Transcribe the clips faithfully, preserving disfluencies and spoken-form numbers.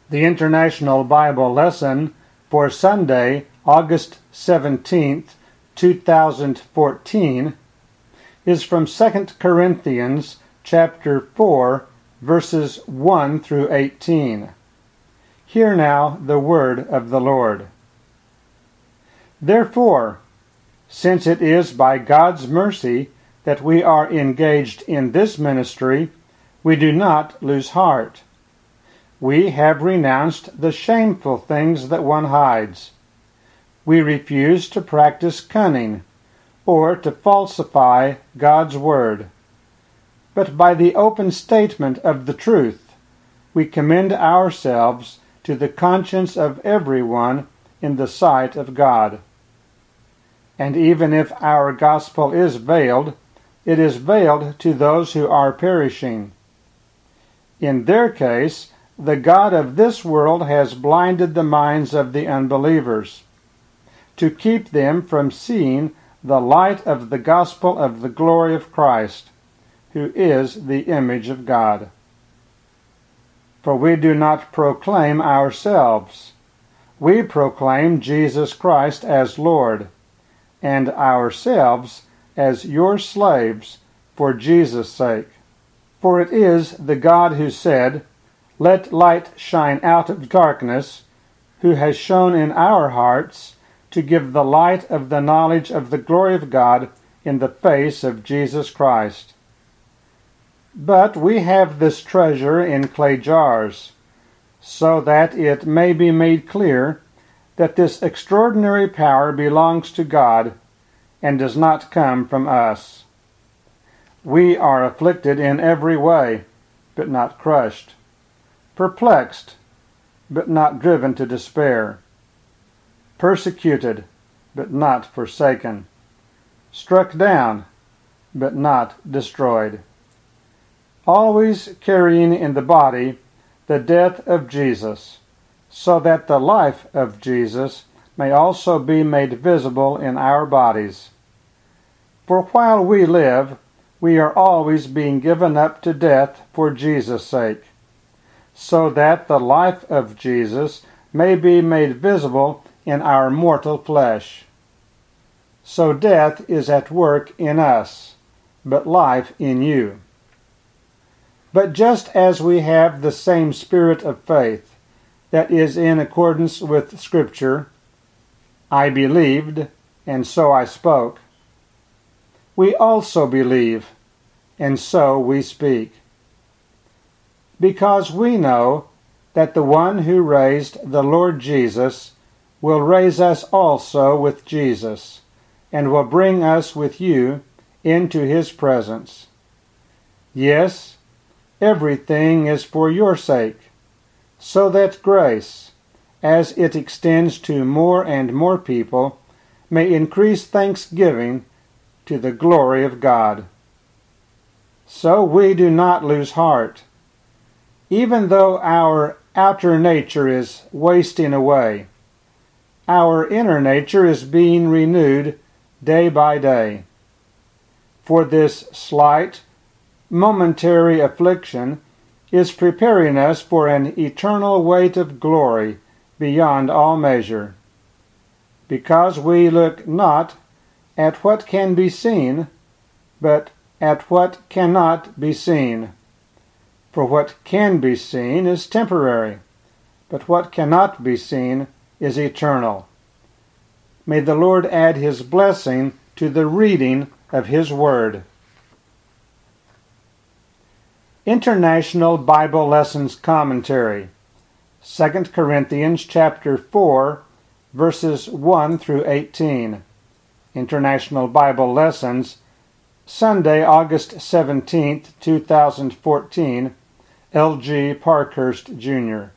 The International Bible Lesson for Sunday, August seventeenth, two thousand fourteen, is from Second Corinthians chapter four, verses one through eighteen. Hear now the word of the Lord. Therefore, since it is by God's mercy that we are engaged in this ministry, we do not lose heart. We have renounced the shameful things that one hides. We refuse to practice cunning or to falsify God's word. But by the open statement of the truth, we commend ourselves to the conscience of everyone in the sight of God. And even if our gospel is veiled, it is veiled to those who are perishing. In their case, the God of this world has blinded the minds of the unbelievers, to keep them from seeing the light of the gospel of the glory of Christ, who is the image of God. For we do not proclaim ourselves. We proclaim Jesus Christ as Lord, and ourselves as your slaves for Jesus' sake. For it is the God who said, "Let light shine out of darkness," who has shone in our hearts to give the light of the knowledge of the glory of God in the face of Jesus Christ. But we have this treasure in clay jars, so that it may be made clear that this extraordinary power belongs to God and does not come from us. We are afflicted in every way, but not crushed, perplexed, but not driven to despair, persecuted, but not forsaken, struck down, but not destroyed, always carrying in the body the death of Jesus, so that the life of Jesus may also be made visible in our bodies. For while we live, we are always being given up to death for Jesus' sake, so that the life of Jesus may be made visible in our mortal flesh. So death is at work in us, but life in you. But just as we have the same spirit of faith that is in accordance with Scripture, "I believed, and so I spoke," we also believe, and so we speak. Because we know that the one who raised the Lord Jesus will raise us also with Jesus, and will bring us with you into his presence. Yes, everything is for your sake, so that grace, as it extends to more and more people, may increase thanksgiving to the glory of God. So we do not lose heart. Even though our outer nature is wasting away, our inner nature is being renewed day by day. For this slight, momentary affliction is preparing us for an eternal weight of glory beyond all measure, because we look not at what can be seen, but at what cannot be seen. For what can be seen is temporary, but what cannot be seen is eternal. May the Lord add his blessing to the reading of his word. International Bible Lessons Commentary, Second Corinthians chapter four, verses one through eighteen. International Bible Lessons, Sunday, August seventeenth, two thousand fourteen, L G Parkhurst, Junior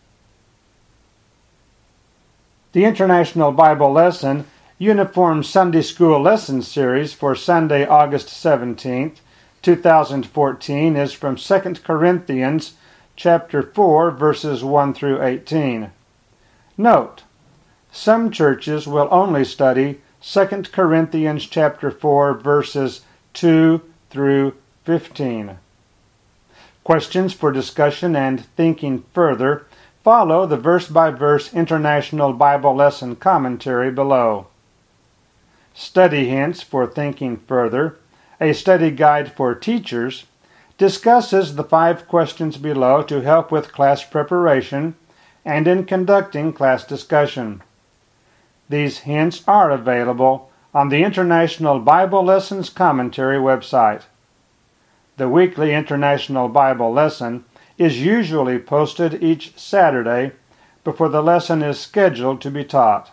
The International Bible Lesson Uniform Sunday School Lesson Series for Sunday, August seventeenth, two thousand fourteen is from Second Corinthians chapter four, verses one through eighteen. Note, some churches will only study Second Corinthians chapter four, verses two through fifteen. Questions for discussion and thinking further follow the verse-by-verse International Bible Lesson commentary below. Study Hints for Thinking Further, a study guide for teachers, discusses the five questions below to help with class preparation and in conducting class discussion. These hints are available on the International Bible Lessons Commentary website. The weekly International Bible Lesson is usually posted each Saturday before the lesson is scheduled to be taught.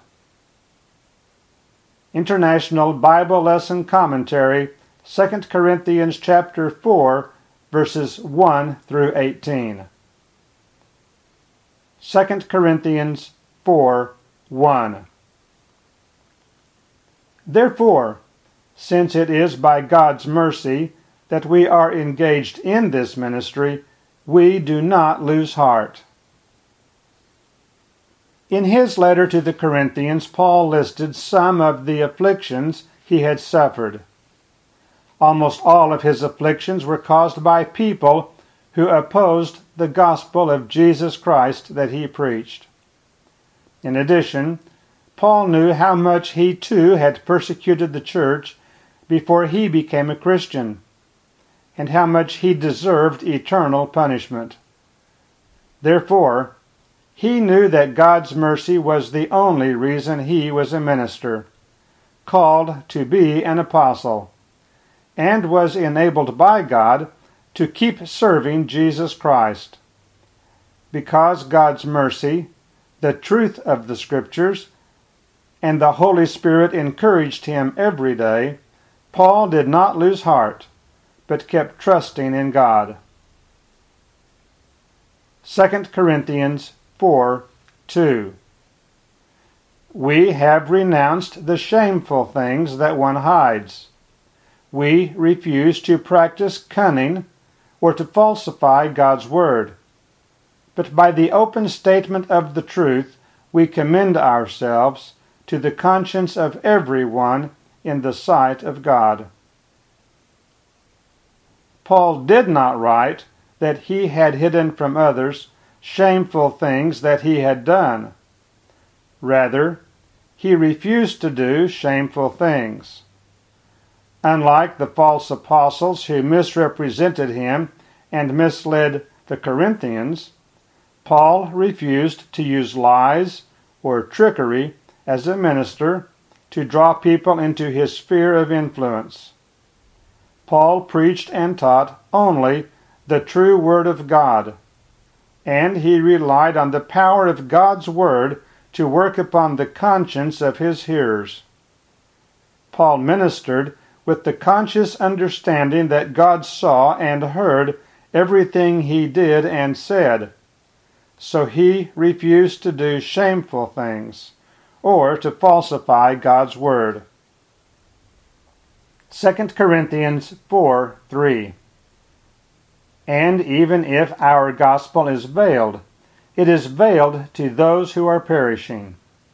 International Bible Lesson Commentary, Second Corinthians chapter four, verses one through eighteen. Second Corinthians four, one. Therefore, since it is by God's mercy that we are engaged in this ministry, we do not lose heart. In his letter to the Corinthians, Paul listed some of the afflictions he had suffered. Almost all of his afflictions were caused by people who opposed the gospel of Jesus Christ that he preached. In addition, Paul knew how much he too had persecuted the church before he became a Christian, and how much he deserved eternal punishment. Therefore, he knew that God's mercy was the only reason he was a minister, called to be an apostle, and was enabled by God to keep serving Jesus Christ. Because God's mercy, the truth of the Scriptures, and the Holy Spirit encouraged him every day, Paul did not lose heart, but kept trusting in God. Second Corinthians four, two. We have renounced the shameful things that one hides. We refuse to practice cunning or to falsify God's word. But by the open statement of the truth, we commend ourselves to the conscience of everyone in the sight of God. Paul did not write that he had hidden from others shameful things that he had done. Rather, he refused to do shameful things. Unlike the false apostles who misrepresented him and misled the Corinthians, Paul refused to use lies or trickery as a minister to draw people into his sphere of influence. Paul preached and taught only the true Word of God, and he relied on the power of God's Word to work upon the conscience of his hearers. Paul ministered with the conscious understanding that God saw and heard everything he did and said, so he refused to do shameful things or to falsify God's word. Second Corinthians four, three. And even if our gospel is veiled, it is veiled to those who are perishing.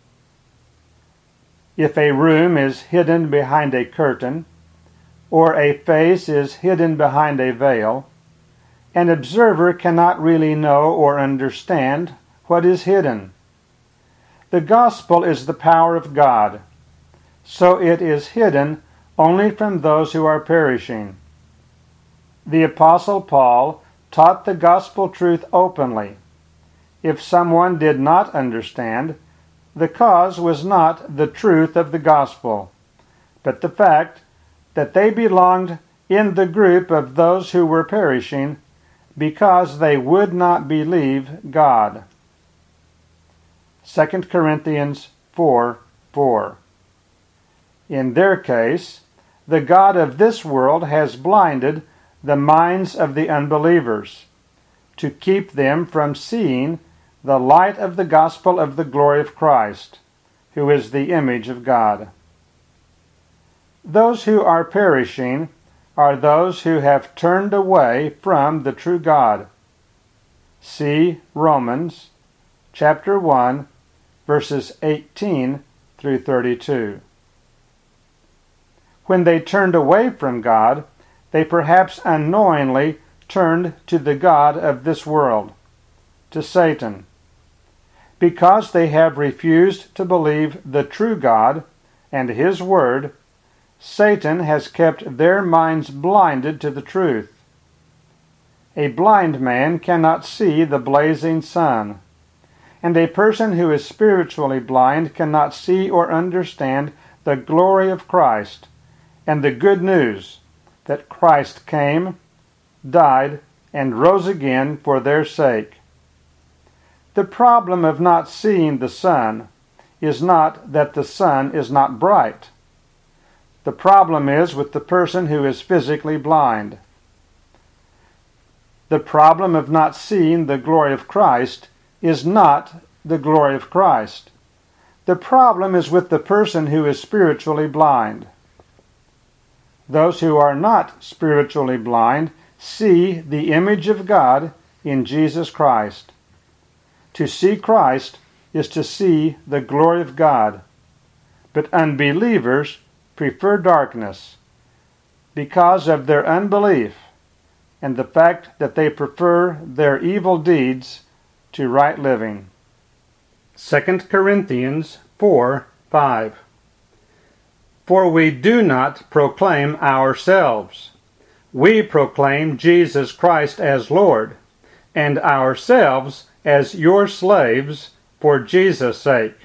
If a room is hidden behind a curtain, or a face is hidden behind a veil, an observer cannot really know or understand what is hidden. The gospel is the power of God, so it is hidden only from those who are perishing. The Apostle Paul taught the gospel truth openly. If someone did not understand, the cause was not the truth of the gospel, but the fact that they belonged in the group of those who were perishing because they would not believe God. Second Corinthians four, four. In their case, the God of this world has blinded the minds of the unbelievers to keep them from seeing the light of the gospel of the glory of Christ, who is the image of God. Those who are perishing are those who have turned away from the true God. See Romans chapter one, verses eighteen through thirty-two. When they turned away from God, they perhaps unknowingly turned to the god of this world, to Satan, Because they have refused to believe the true God and His Word, Satan has kept their minds blinded to the truth. A blind man cannot see the blazing sun, and a person who is spiritually blind cannot see or understand the glory of Christ and the good news that Christ came, died, and rose again for their sake. The problem of not seeing the sun is not that the sun is not bright. The problem is with the person who is physically blind. The problem of not seeing the glory of Christ is not the glory of Christ. The problem is with the person who is spiritually blind. Those who are not spiritually blind see the image of God in Jesus Christ. To see Christ is to see the glory of God. But unbelievers prefer darkness because of their unbelief and the fact that they prefer their evil deeds to right living. Second Corinthians four five. For we do not proclaim ourselves. We proclaim Jesus Christ as Lord, and ourselves as your slaves for Jesus' sake.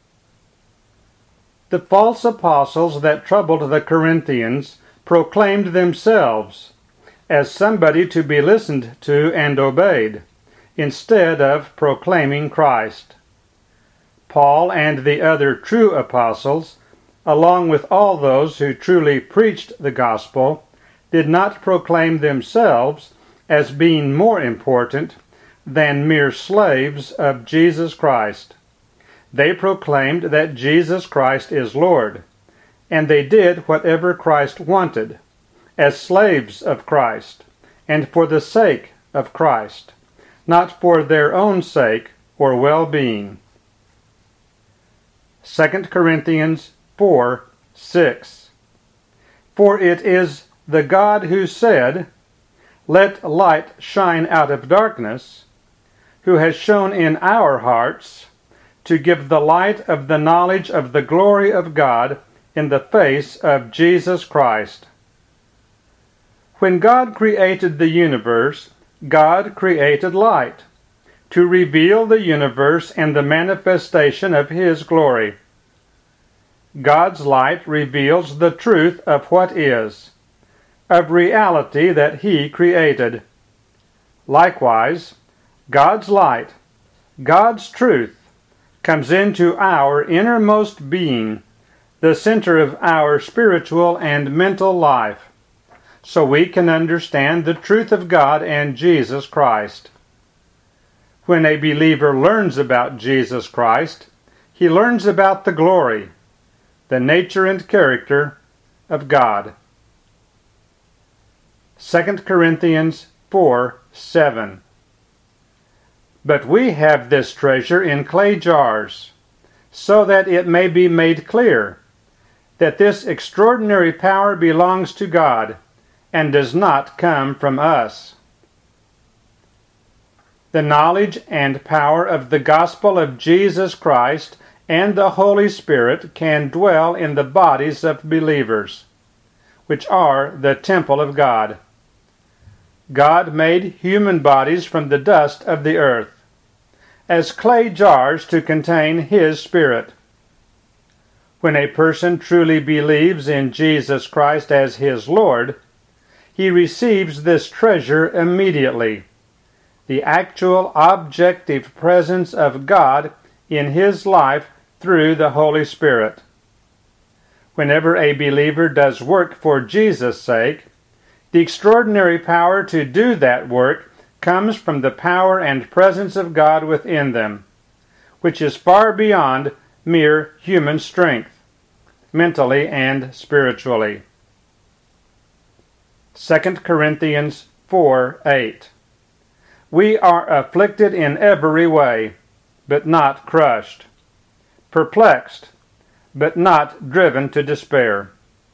The false apostles that troubled the Corinthians proclaimed themselves as somebody to be listened to and obeyed, instead of proclaiming Christ. Paul and the other true apostles, along with all those who truly preached the gospel, did not proclaim themselves as being more important than mere slaves of Jesus Christ. They proclaimed that Jesus Christ is Lord, and they did whatever Christ wanted, as slaves of Christ, and for the sake of Christ, not for their own sake or well-being. Second Corinthians four six. For it is the God who said, "Let light shine out of darkness," who has shone in our hearts to give the light of the knowledge of the glory of God in the face of Jesus Christ. When God created the universe, God created light to reveal the universe and the manifestation of His glory. God's light reveals the truth of what is, of reality that He created. Likewise, God's light, God's truth, comes into our innermost being, the center of our spiritual and mental life, so we can understand the truth of God and Jesus Christ. When a believer learns about Jesus Christ, he learns about the glory, the nature and character of God. Second Corinthians four seven. But we have this treasure in clay jars, so that it may be made clear that this extraordinary power belongs to God and does not come from us. The knowledge and power of the gospel of Jesus Christ and the Holy Spirit can dwell in the bodies of believers, which are the temple of God. God made human bodies from the dust of the earth, as clay jars to contain His Spirit. When a person truly believes in Jesus Christ as his Lord, he receives this treasure immediately, the actual objective presence of God in his life through the Holy Spirit. Whenever a believer does work for Jesus' sake, the extraordinary power to do that work comes from the power and presence of God within them, which is far beyond mere human strength, mentally and spiritually. Second Corinthians four eight. We are afflicted in every way, but not crushed, perplexed, but not driven to despair.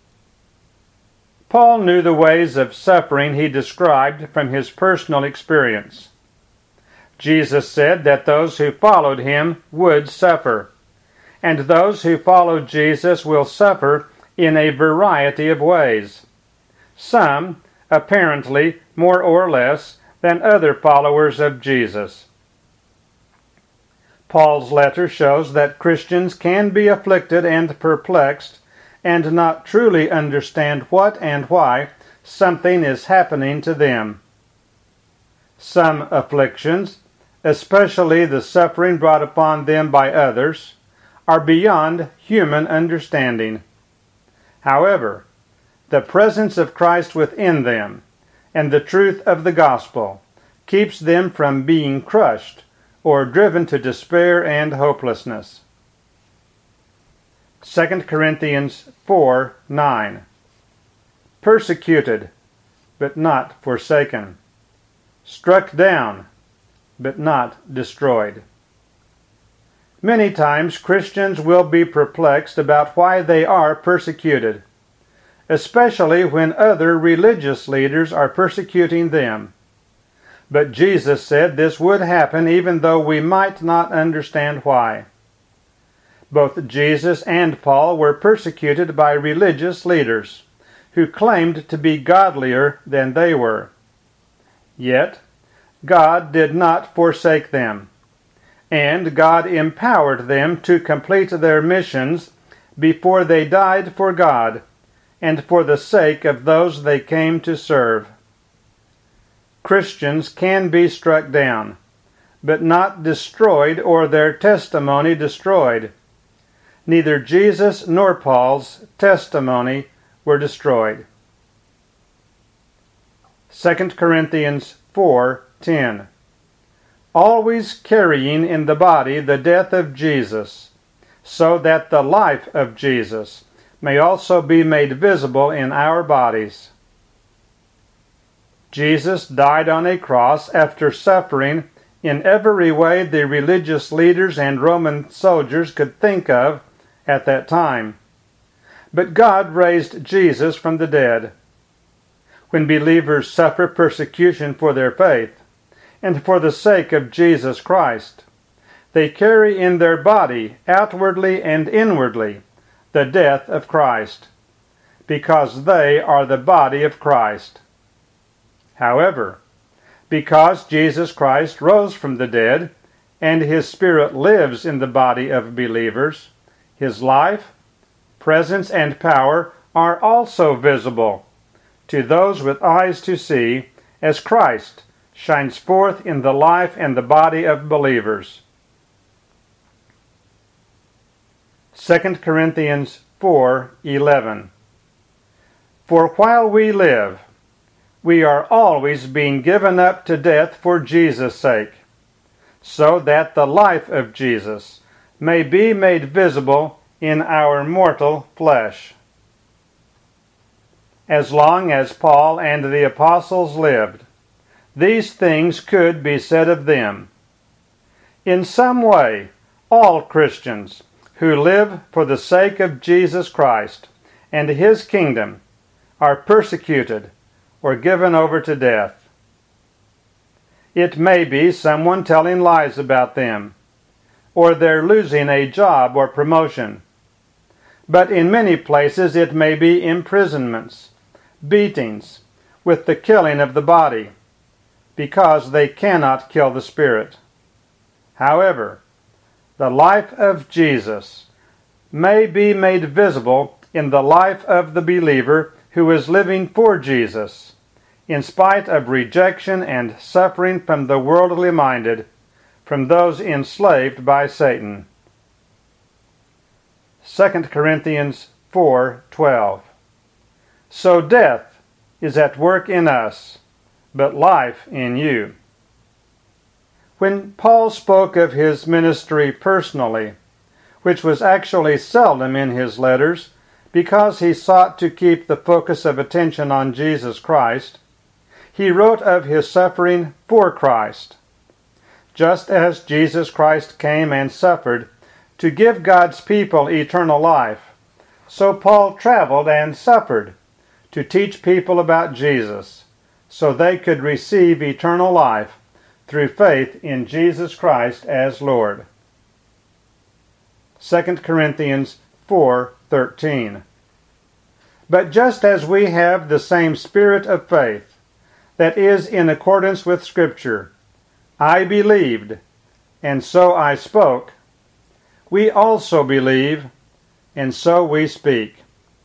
Paul knew the ways of suffering he described from his personal experience. Jesus said that those who followed him would suffer, and those who follow Jesus will suffer in a variety of ways, some apparently more or less than other followers of Jesus. Paul's letter shows that Christians can be afflicted and perplexed and not truly understand what and why something is happening to them. Some afflictions, especially the suffering brought upon them by others, are beyond human understanding. However, the presence of Christ within them and the truth of the gospel keeps them from being crushed or driven to despair and hopelessness. Second Corinthians four nine. Persecuted, but not forsaken. Struck down, but not destroyed. Many times Christians will be perplexed about why they are persecuted, especially when other religious leaders are persecuting them. But Jesus said this would happen even though we might not understand why. Both Jesus and Paul were persecuted by religious leaders who claimed to be godlier than they were. Yet, God did not forsake them, and God empowered them to complete their missions before they died for God and for the sake of those they came to serve. Christians can be struck down, but not destroyed or their testimony destroyed. Neither Jesus nor Paul's testimony were destroyed. Second Corinthians four ten. Always carrying in the body the death of Jesus, so that the life of Jesus may also be made visible in our bodies. Jesus died on a cross after suffering in every way the religious leaders and Roman soldiers could think of at that time. But God raised Jesus from the dead. When believers suffer persecution for their faith, and for the sake of Jesus Christ, they carry in their body, outwardly and inwardly, the death of Christ, because they are the body of Christ. However, because Jesus Christ rose from the dead, and his Spirit lives in the body of believers, his life, presence, and power are also visible to those with eyes to see, as Christ shines forth in the life and the body of believers. Second Corinthians four eleven. For while we live, we are always being given up to death for Jesus' sake, so that the life of Jesus may be made visible in our mortal flesh. As long as Paul and the apostles lived, these things could be said of them. In some way, all Christians who live for the sake of Jesus Christ and his kingdom are persecuted or given over to death. It may be someone telling lies about them, or they're losing a job or promotion. But in many places it may be imprisonments, beatings, with the killing of the body, because they cannot kill the spirit. However, the life of Jesus may be made visible in the life of the believer who is living for Jesus, in spite of rejection and suffering from the worldly minded, from those enslaved by Satan. Second Corinthians four twelve. So death is at work in us, but life in you. When Paul spoke of his ministry personally, which was actually seldom in his letters because he sought to keep the focus of attention on Jesus Christ, he wrote of his suffering for Christ. Just as Jesus Christ came and suffered to give God's people eternal life, so Paul traveled and suffered to teach people about Jesus, so they could receive eternal life through faith in Jesus Christ as Lord. Second Corinthians four thirteen. But just as we have the same spirit of faith, that is in accordance with Scripture, I believed, and so I spoke, we also believe, and so we speak.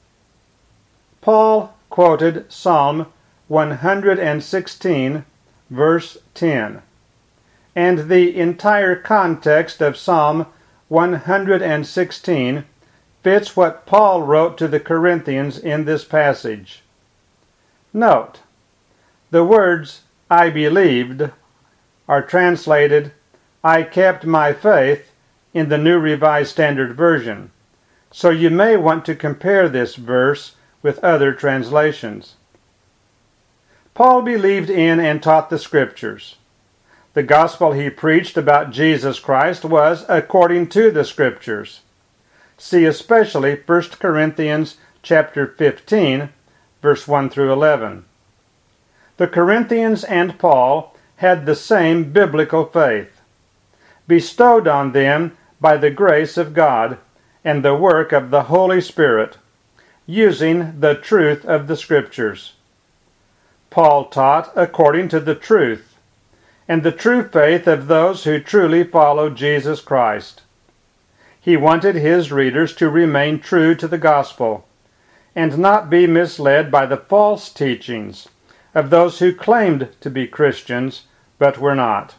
Paul quoted Psalm one hundred sixteen, verse ten, and the entire context of Psalm one hundred sixteen fits what Paul wrote to the Corinthians in this passage. Note, the words I believed are translated I kept my faith in the New Revised Standard Version, so you may want to compare this verse with other translations. Paul believed in and taught the Scriptures. The gospel he preached about Jesus Christ was according to the Scriptures. See especially First Corinthians chapter fifteen, verse one through eleven. The Corinthians and Paul had the same biblical faith, bestowed on them by the grace of God and the work of the Holy Spirit, using the truth of the Scriptures. Paul taught according to the truth, and the true faith of those who truly follow Jesus Christ. He wanted his readers to remain true to the gospel, and not be misled by the false teachings of those who claimed to be Christians, but were not.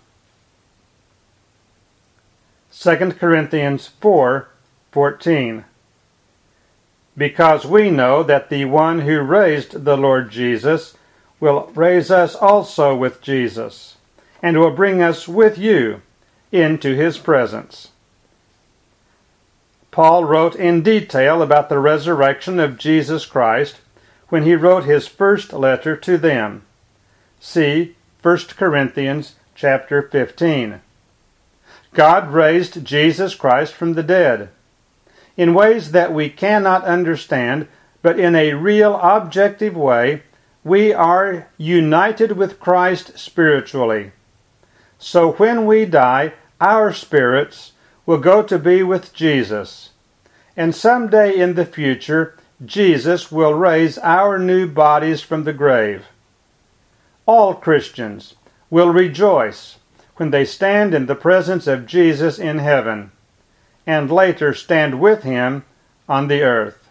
Second Corinthians four fourteen. Because we know that the one who raised the Lord Jesus will raise us also with Jesus, and will bring us with you into his presence. Paul wrote in detail about the resurrection of Jesus Christ when he wrote his first letter to them. See First Corinthians chapter fifteen. God raised Jesus Christ from the dead in ways that we cannot understand, but in a real objective way, we are united with Christ spiritually. So when we die, our spirits will go to be with Jesus, and someday in the future, Jesus will raise our new bodies from the grave. All Christians will rejoice when they stand in the presence of Jesus in heaven, and later stand with him on the earth.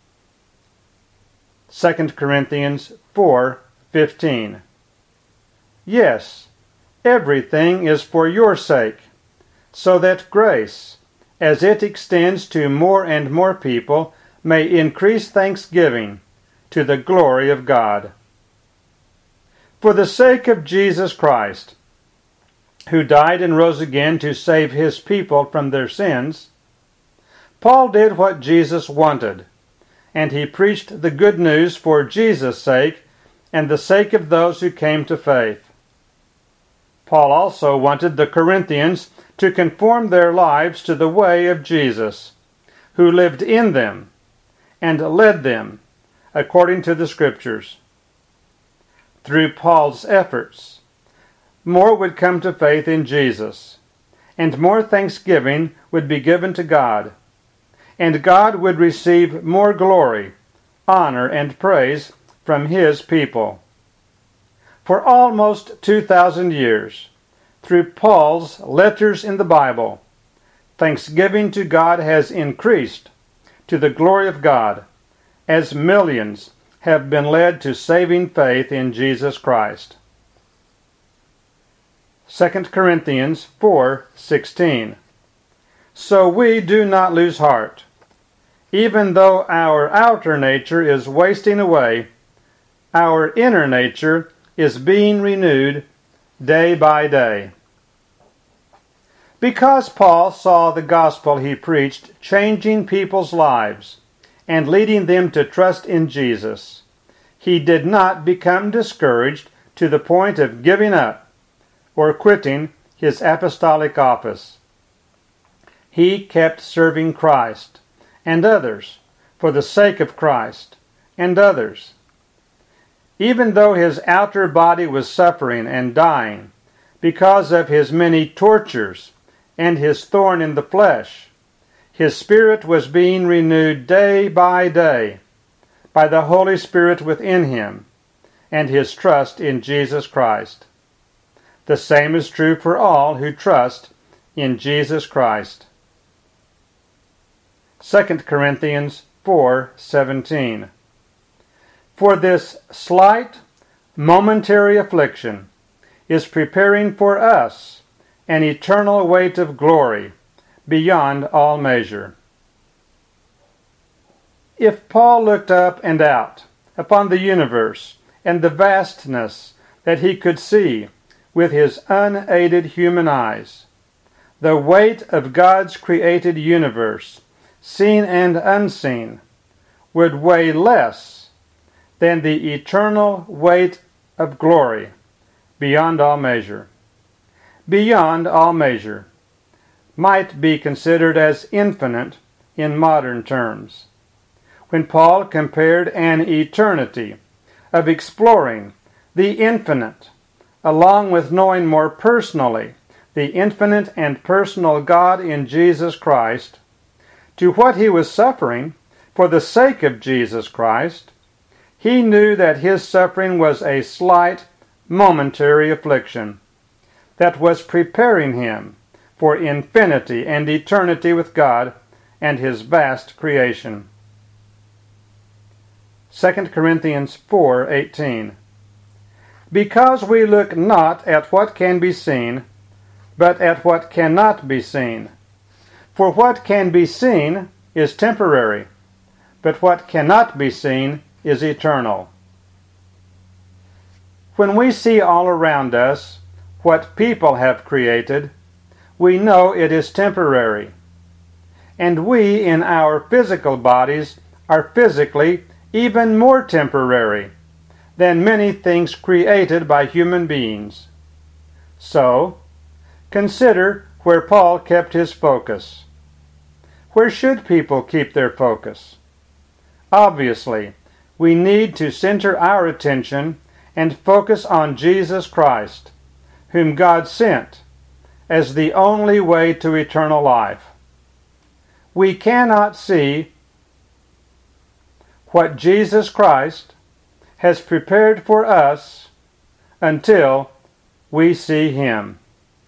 Second Corinthians four fifteen. Yes, everything is for your sake, so that grace, as it extends to more and more people, may increase thanksgiving to the glory of God. For the sake of Jesus Christ, who died and rose again to save his people from their sins, Paul did what Jesus wanted, and he preached the good news for Jesus' sake and the sake of those who came to faith. Paul also wanted the Corinthians to conform their lives to the way of Jesus, who lived in them and led them according to the Scriptures. Through Paul's efforts, more would come to faith in Jesus, and more thanksgiving would be given to God, and God would receive more glory, honor, and praise from his people. For almost two thousand years, through Paul's letters in the Bible, thanksgiving to God has increased to the glory of God, as millions have been led to saving faith in Jesus Christ. Second Corinthians four sixteen. So we do not lose heart. Even though our outer nature is wasting away, our inner nature is being renewed day by day. Because Paul saw the gospel he preached changing people's lives and leading them to trust in Jesus, he did not become discouraged to the point of giving up or quitting his apostolic office. He kept serving Christ and others for the sake of Christ and others. Even though his outer body was suffering and dying, because of his many tortures and his thorn in the flesh, his spirit was being renewed day by day by the Holy Spirit within him and his trust in Jesus Christ. The same is true for all who trust in Jesus Christ. Second Corinthians four seventeen. For this slight, momentary affliction is preparing for us an eternal weight of glory beyond all measure. If Paul looked up and out upon the universe and the vastness that he could see with his unaided human eyes, the weight of God's created universe, seen and unseen, would weigh less than the eternal weight of glory beyond all measure. Beyond all measure might be considered as infinite in modern terms. When Paul compared an eternity of exploring the infinite, along with knowing more personally the infinite and personal God in Jesus Christ, to what he was suffering for the sake of Jesus Christ, he knew that his suffering was a slight, momentary affliction that was preparing him for infinity and eternity with God and his vast creation. Second Corinthians four eighteen. Because we look not at what can be seen, but at what cannot be seen. For what can be seen is temporary, but what cannot be seen is eternal. When we see all around us what people have created, we know it is temporary, and we in our physical bodies are physically even more temporary than many things created by human beings. So, consider where Paul kept his focus. Where should people keep their focus? Obviously, we need to center our attention and focus on Jesus Christ, whom God sent as the only way to eternal life. We cannot see what Jesus Christ has prepared for us until we see him.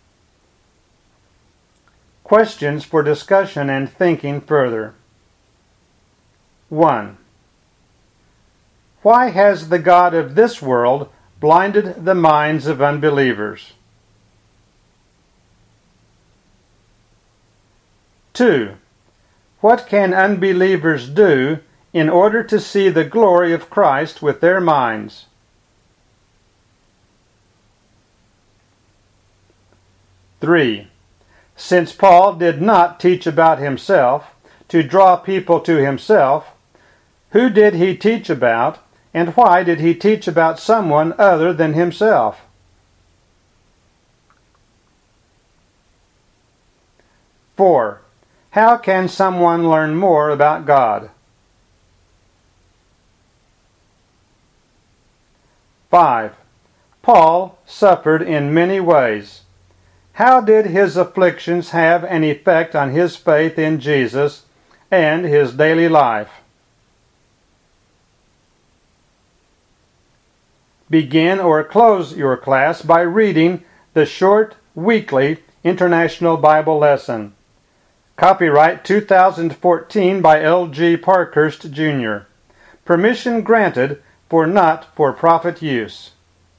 Questions for discussion and thinking further. one. Why has the God of this world blinded the minds of unbelievers? two. What can unbelievers do in order to see the glory of Christ with their minds? three. Since Paul did not teach about himself to draw people to himself, who did he teach about, and why did he teach about someone other than himself? four. How can someone learn more about God? five. Paul suffered in many ways. How did his afflictions have an effect on his faith in Jesus and his daily life? Begin or close your class by reading the short weekly International Bible Lesson. Copyright two thousand fourteen by L G Parkhurst, Junior Permission granted for not-for-profit use.